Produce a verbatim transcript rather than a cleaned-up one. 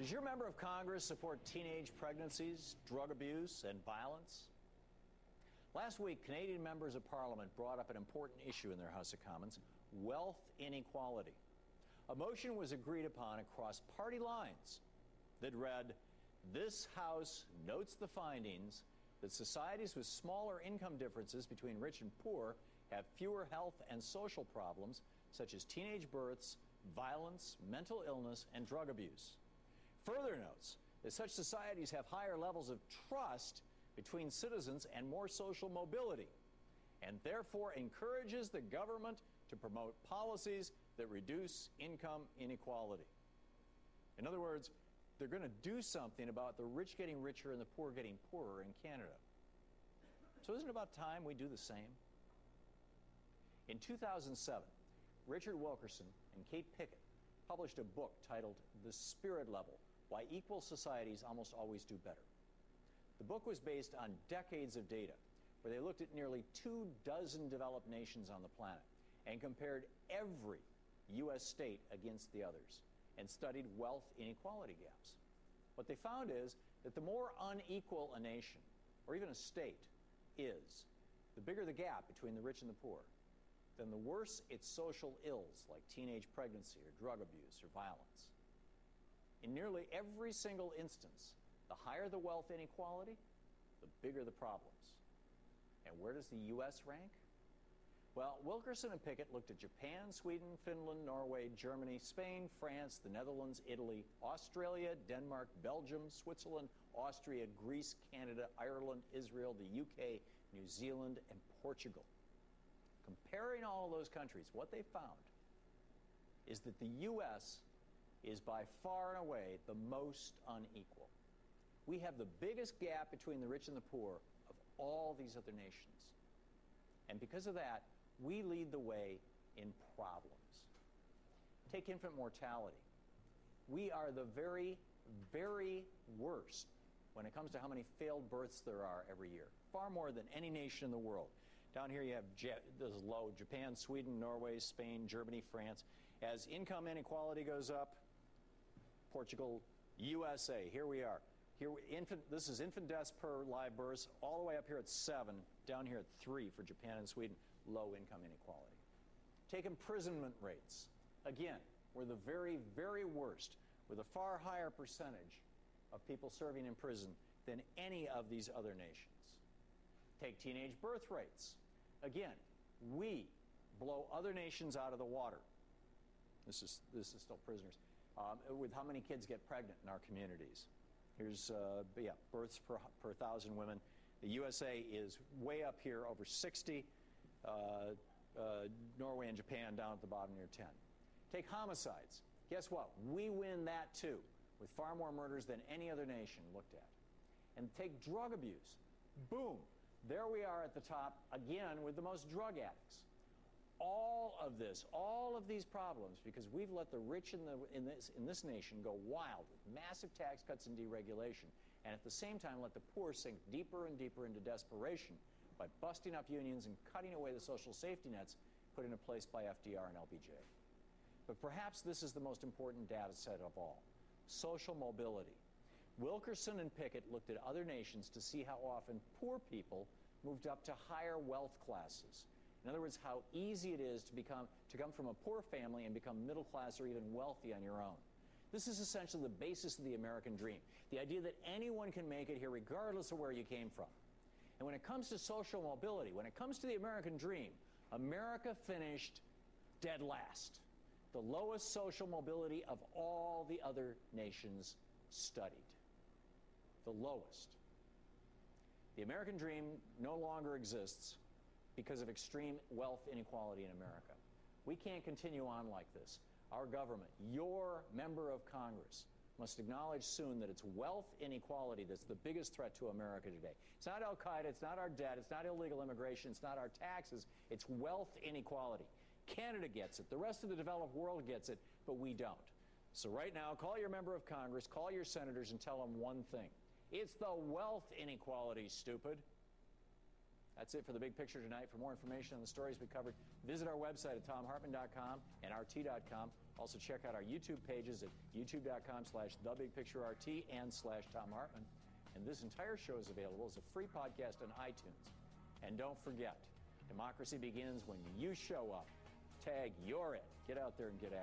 Does your member of Congress support teenage pregnancies, drug abuse, and violence? Last week, Canadian members of Parliament brought up an important issue in their House of Commons: wealth inequality. A motion was agreed upon across party lines that read, "This House notes the findings that societies with smaller income differences between rich and poor have fewer health and social problems such as teenage births, violence, mental illness, and drug abuse." Further notes that such societies have higher levels of trust between citizens and more social mobility, and therefore encourages the government to promote policies that reduce income inequality. In other words, they're going to do something about the rich getting richer and the poor getting poorer in Canada. So isn't it about time we do the same? In two thousand seven, Richard Wilkerson and Kate Pickett published a book titled The Spirit Level: Why Equal Societies Almost Always Do Better. The book was based on decades of data, where they looked at nearly two dozen developed nations on the planet and compared every U S state against the others and studied wealth inequality gaps. What they found is that the more unequal a nation, or even a state, is, the bigger the gap between the rich and the poor, then the worse its social ills like teenage pregnancy or drug abuse or violence. In nearly every single instance, the higher the wealth inequality, the bigger the problems. And where does the U S rank? Well, Wilkerson and Pickett looked at Japan, Sweden, Finland, Norway, Germany, Spain, France, the Netherlands, Italy, Australia, Denmark, Belgium, Switzerland, Austria, Greece, Canada, Ireland, Israel, the U K, New Zealand, and Portugal. Comparing all of those countries, what they found is that the U S is by far and away the most unequal. We have the biggest gap between the rich and the poor of all these other nations. And because of that, we lead the way in problems. Take infant mortality. We are the very, very worst when it comes to how many failed births there are every year, far more than any nation in the world. Down here you have, this is low, Japan, Sweden, Norway, Spain, Germany, France. As income inequality goes up, Portugal, U S A, here we are. Here, infant, this is infant deaths per live births, all the way up here at seven, down here at three for Japan and Sweden, low income inequality. Take imprisonment rates. Again, we're the very, very worst, with a far higher percentage of people serving in prison than any of these other nations. Take teenage birth rates. Again, we blow other nations out of the water. This is, this is still prisoners, um, with how many kids get pregnant in our communities. Here's, uh, yeah, births per, per thousand women. The U S A is way up here, over sixty. Uh, uh, Norway and Japan down at the bottom near ten. Take homicides. Guess what? We win that too, with far more murders than any other nation looked at. And take drug abuse. Boom. There we are at the top, again, with the most drug addicts. All of this, all of these problems, because we've let the rich in, the, in, this, in this nation go wild with massive tax cuts and deregulation, and at the same time let the poor sink deeper and deeper into desperation by busting up unions and cutting away the social safety nets put into place by F D R and L B J. But perhaps this is the most important data set of all: social mobility. Wilkerson and Pickett looked at other nations to see how often poor people moved up to higher wealth classes. In other words, how easy it is to become to come from a poor family and become middle class or even wealthy on your own. This is essentially the basis of the American dream, the idea that anyone can make it here regardless of where you came from. And when it comes to social mobility, when it comes to the American dream, America finished dead last, the lowest social mobility of all the other nations studied. The lowest. The American dream no longer exists because of extreme wealth inequality in America. We can't continue on like this. Our government, your member of Congress, must acknowledge soon that it's wealth inequality that's the biggest threat to America today. It's not Al-Qaeda, it's not our debt, it's not illegal immigration, it's not our taxes, it's wealth inequality. Canada gets it, the rest of the developed world gets it, but we don't. So right now, call your member of Congress, call your senators, and tell them one thing: it's the wealth inequality, stupid. That's That's it for The Big Picture tonight. For more information on the stories we covered, visit our website at tom hartman dot com and r t dot com. Also check out our YouTube pages at youtube dot com slash the big picture r t and slash Tom Hartman. And this entire show is available as a free podcast on iTunes. And don't forget, democracy begins when you show up. Tag, you're it. Get out there and get after it.